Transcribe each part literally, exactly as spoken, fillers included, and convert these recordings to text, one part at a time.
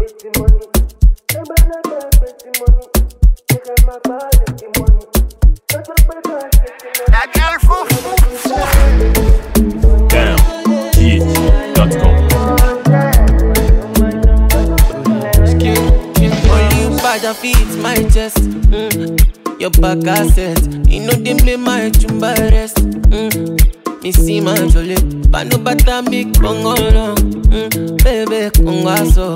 That girl foof. Damn, G H dot com. Only you bad and feet my chest. Mm. Your back asset. You know they make my chumba rest. Mm. Me see my jolly. But no bata me congo long. Mm. Baby congo so.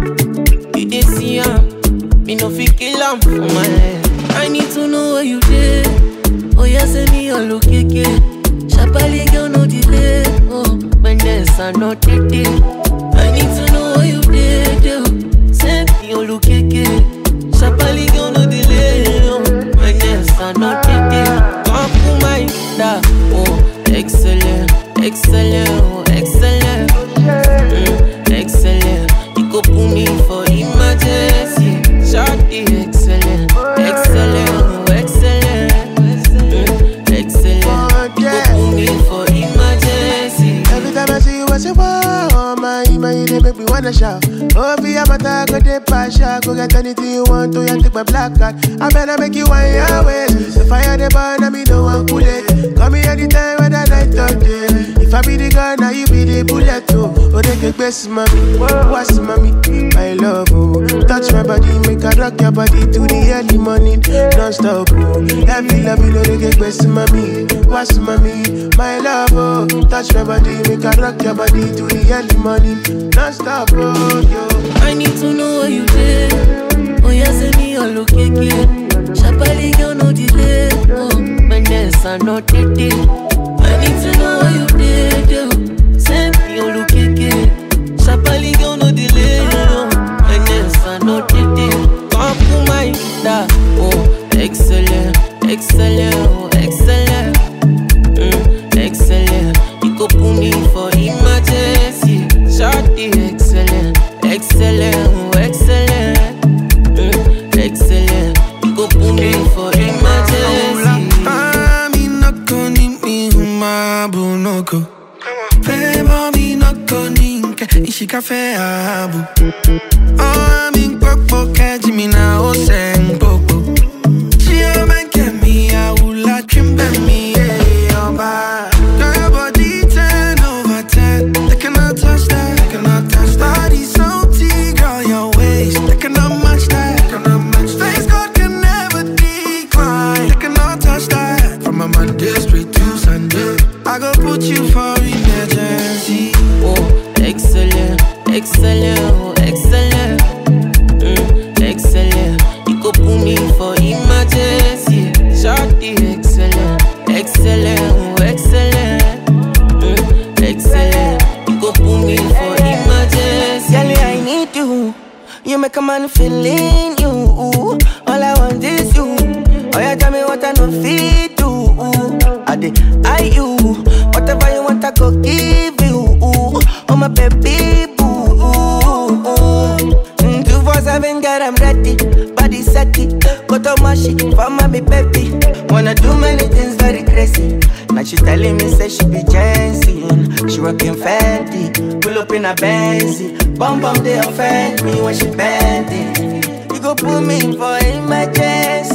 You dey see am. Me no fi kill am for my head. I need to know where you did. Oh yeah, send me your look again. Shabali girl no delay. Oh, when there's a not take it. I need to know where you did. Oh. Send me your look again. Shabali girl no delay. Oh, when there's a not take it. Come to my da. Oh, excellent, excellent, oh, excellent, mm, excellent. You go put me for emergency. Shorty, excellent, excellent, oh, excellent, mm, excellent. You go put me for emergency. Every time I see you, I say, wow, my, my, they make me wanna shout. Oh, be a matter, go de pasha. Go get anything you want to, you take my black card. I better make you one your way. The fire, the burn, I me no one cool it. Call me anytime, whether night or day. If I be the gun, now you be the bullet, oh. Oh, they get best, mommy. What's mommy? My love, oh. Touch my body, make I rock your body to the early morning. Non-stop, oh. Every love, you know they get best, mommy. What's mommy? My love, oh. Touch my body, make I rock your body to the early morning. Non-stop, oh, yo. I need to know where you did. Oh, yeah, send me your look again. Shabali girl, no delay. Oh, when there's a not take it. I need to know where you did. Oh, send me your look again. Shabali girl, no delay. Oh, when there's a not take it. Come to my da. Oh, excellent, excellent, oh, excellent, mm, excellent. You go put me for emergency. Shorty, excellent, excellent, oh, excellent, mm, excellent. You go put me for emergency. Mami no koni mi humabu noko. Femo mi no koni nke ishika fe abu. Oh mi popo keji mi na oseng popo. Chia menke mi aula kimbe mi oba. Your body ten over ten. They cannot touch that. They cannot touch that. Body so tea, girl, your waist. They cannot match that. They cannot match that. Face God can never decline. They cannot touch that. From a Monday straight to Sunday, I go put you for emergency. Oh, excellent, excellent, oh, excellent, mm, excellent. You go put me for emergency. Shorty, excellent, excellent, oh, excellent, mm, excellent. You go put me for emergency. Girl, I need you. You make a man feel in you. All I want is you. Oh, you tell me what I know fit do. I did I you. Whatever you want, I go give you. Oh, my baby boo. Mm, two four seven, girl, I'm ready. Body set it. Go to my shit for my baby. Wanna do many things very crazy. Now she telling me, say she be Jensen. She working Fendi. Pull up in a Benzie. Bum bum, they offend me when she bend it. You go put me for emergency.